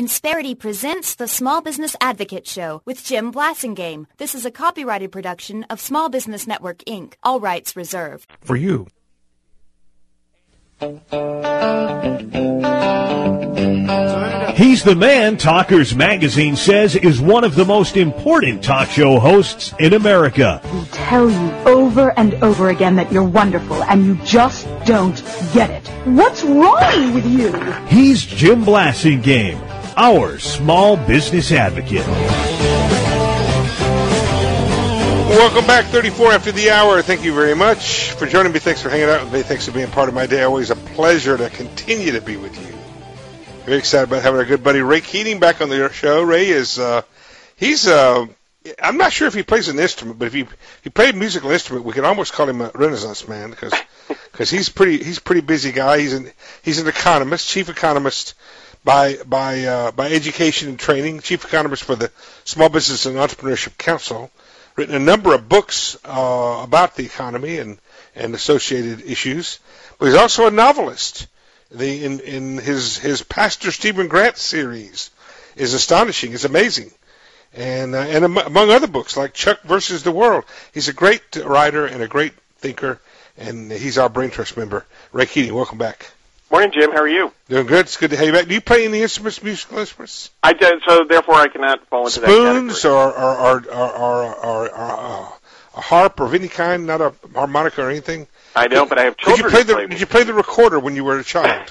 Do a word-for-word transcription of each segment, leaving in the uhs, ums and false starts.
Insperity presents the Small Business Advocate Show with Jim Blasingame. This is a copyrighted production of Small Business Network, Incorporated. All rights reserved. For you. He's the man Talkers Magazine says is one of the most important talk show hosts in America. We tell you over and over again that you're wonderful, and you just don't get it. What's wrong with you? He's Jim Blasingame, our small business advocate. Welcome back, thirty-four after the hour. Thank you very much for joining me. Thanks for hanging out with me. Thanks for being part of my day. Always a pleasure to continue to be with you. Very excited about having our good buddy Ray Keating back on the show. Ray is, uh, he's, uh, I'm not sure if he plays an instrument, but if he, if he played a musical instrument, we could almost call him a Renaissance man because because he's pretty he's a pretty busy guy. He's an he's an economist, chief economist by by uh, by education and training, chief economist for the Small Business and Entrepreneurship Council. Written a number of books uh, about the economy and, and associated issues, but he's also a novelist. The in, in his his Pastor Stephen Grant series is astonishing. It's amazing, and uh, and am- among other books like Chuck versus the World. He's a great writer and a great thinker, and he's our Brain Trust member. Ray Keating, welcome back. Morning, Jim. How are you? Doing good. It's good to have you back. Do you play any instruments, musical instruments? I do, so therefore I cannot fall into Spoons that or or or or, or, or, or uh, a harp of any kind, not a harmonica or anything. I don't, but I have children. Did you play the play Did you play the recorder when you were a child?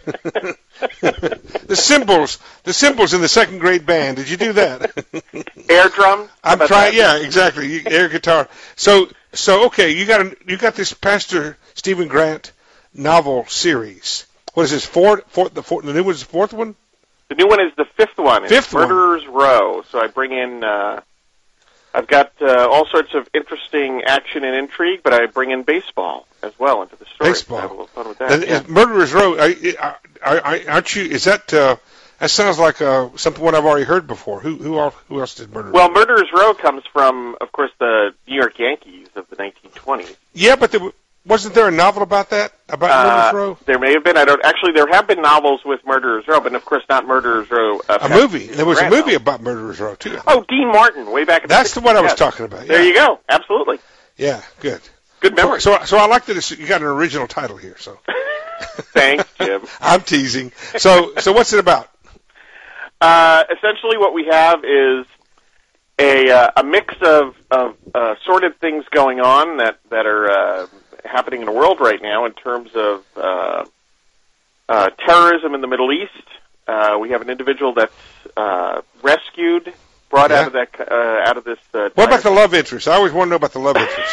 the cymbals, the cymbals in the second grade band. Did you do that? Air drum. I'm trying. Yeah, exactly. You, air guitar. So so okay, you got a, you got this Pastor Stephen Grant novel series. What is this? Fourth, fourth, the fourth, the new one is the fourth one? The new one is the fifth one. It's Fifth one. Murderer's Row. So I bring in, uh, I've got uh, all sorts of interesting action and intrigue, but I bring in baseball as well into the story. Baseball. So I have a little fun with that. And yeah. is Murderer's Row. I, I, I, aren't you? Is that? Uh, that sounds like uh, something what I've already heard before. Who who else, who else did Murderer's Well, Row? Murderer's Row comes from, of course, the New York Yankees of the nineteen twenties. Yeah, but there, wasn't there a novel about that? About Uh, Murderer's Row? There may have been. I don't actually. There have been novels with Murderer's Row, but of course not Murderer's Row. Uh, A movie. There was a Grant movie novel. about Murderer's Row too. Oh, Dean Martin, way back. In That's the the one I was yes. talking about. Yeah. There you go. Absolutely. Yeah, good. Good memory. So, so I like that it's, you got an original title here. So Thanks, Jim. I'm teasing. So, so what's it about? Uh, essentially, what we have is a uh, a mix of of uh, sorted things going on that that are uh, happening in the world right now in terms of uh, uh, terrorism in the Middle East. Uh, we have an individual that's uh, rescued, brought Yeah. out of that uh, out of this. Uh, What about dire- the love interest? I always want to know about the love interest.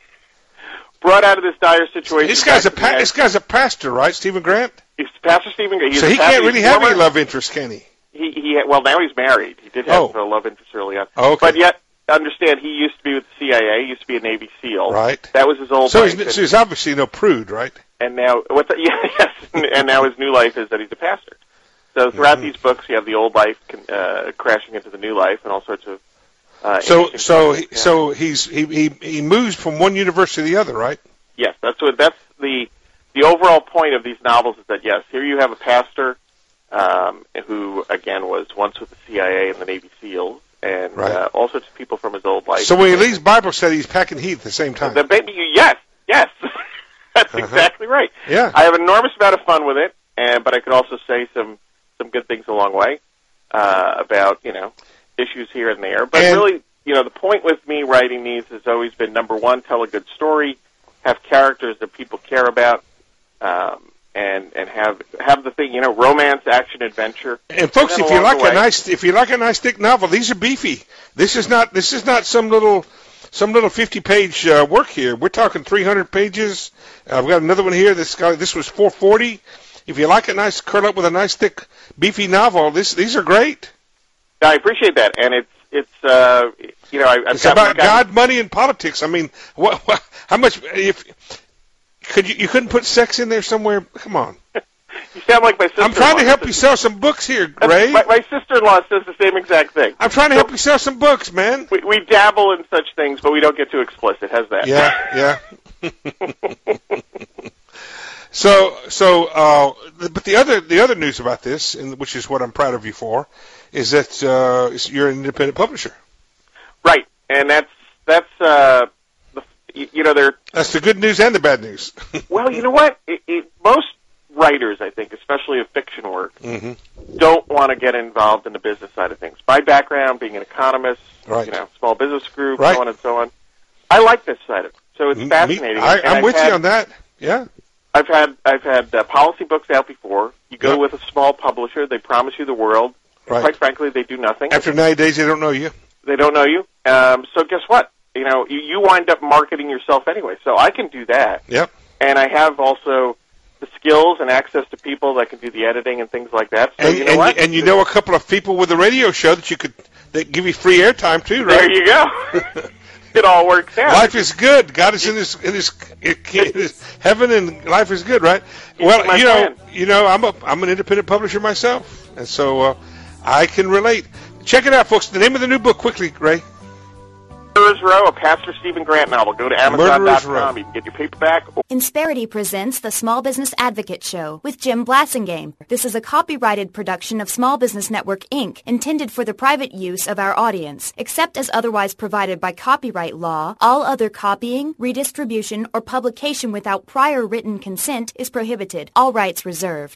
brought out of this dire situation? This guy's a back to the pa- United- this guy's a pastor, right? Stephen Grant. He's Pastor Stephen. He's So a he pastor. can't really He's have any former- love interest, can he? He, he well now he's married. He did have Oh. a love interest early on. Oh, okay. But yet, understand, he used to be with the C I A. He used to be a Navy SEAL. Right. That was his old So life. he's, so he's obviously no prude, right? And now, what the, yeah, yes, and now his new life is that he's a pastor. So throughout Mm-hmm. these books, you have the old life uh, crashing into the new life, and all sorts of. Uh, So interesting so things. he, Yeah. so he's he, he he moves from one universe to the other, right? Yes, that's what that's the the overall point of these novels is that yes, here you have a pastor um, who again was once with the C I A and the Navy SEALs, and Right. uh, all sorts of people from his old life. So when he leaves Bible study, he's packing heat at the same time. The baby, yes, yes, that's Uh-huh. exactly right. Yeah. I have an enormous amount of fun with it, and but I could also say some some good things along the way uh, about you know issues here and there. But And- really, you know, the point with me writing these has always been number one: tell a good story, have characters that people care about, um, and and have have the thing you know romance, action, adventure. And folks, then if you along like the a way- nice if you like a nice thick novel, these are beefy. This is not this is not some little some little fifty page uh, work here. We're talking three hundred pages. Uh, I've got another one here. This guy this was four forty. If you like a nice curl up with a nice thick beefy novel, this these are great. I appreciate that, and it's it's uh, you know I, I've It's got, about got- God, money, and politics. I mean, what, what how much if could you you couldn't put sex in there somewhere? Come on. You sound like my sister. I'm trying to help you sell some books here, Ray. My, my sister-in-law says the same exact thing. I'm trying to help you sell some books, man. We, we dabble in such things, but we don't get too explicit. How's that? Yeah, yeah. So, so, uh, but the other the other news about this, and which is what I'm proud of you for, is that uh, you're an independent publisher. Right, and that's that's uh, the, you know they're that's the good news and the bad news. Well, you know what? It, it, most writers, I think, especially of fiction work, mm-hmm. don't want to get involved in the business side of things. My background, being an economist, right. you know, small business group, right. so on and so on. I like this side of it, so it's fascinating. Me, I, I'm I've with had, you on that. Yeah. I've had I've had uh, policy books out before. You go yep. with a small publisher; they promise you the world. Right. Quite frankly, they do nothing. After ninety days, they don't know you. They don't know you. Um, so guess what? You know, you, you wind up marketing yourself anyway. So I can do that. Yep. And I have also the skills and access to people that can do the editing and things like that. So and, you know and, what? And you know a couple of people with a radio show that you could that give you free airtime too, right? There you go. It all works out. Life is good. God is in His in His, in his heaven, and life is good, right? He's well, my you know, plan. you know, I'm a I'm an independent publisher myself, and so uh, I can relate. Check it out, folks. The name of the new book, quickly, Ray. Murderer's Row, a Pastor Stephen Grant novel. Go to Amazon dot Murderer's Row. com. You can get your paperback. Insperity presents the Small Business Advocate Show with Jim Blassingame. This is a copyrighted production of Small Business Network, Incorporated, intended for the private use of our audience. Except as otherwise provided by copyright law, all other copying, redistribution, or publication without prior written consent is prohibited. All rights reserved.